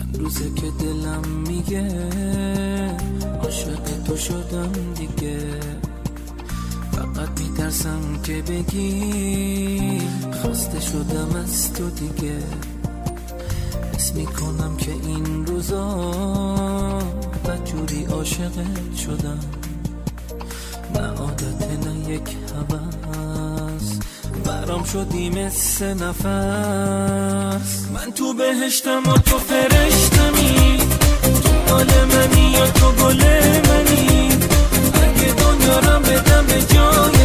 چند روزه که دلم میگه عاشق تو شدم دیگه. فقط میترسم که بگی خسته شدم از تو دیگه. حس میکنم که این روزا بدجوری عاشقت شدم، نه عادت نه یک هوس، برام شدی مثل نفس. من تو بهشتم و تو فرشتمی، تو آل منی یا تو گل منی، اگه دنیا را بدم به جای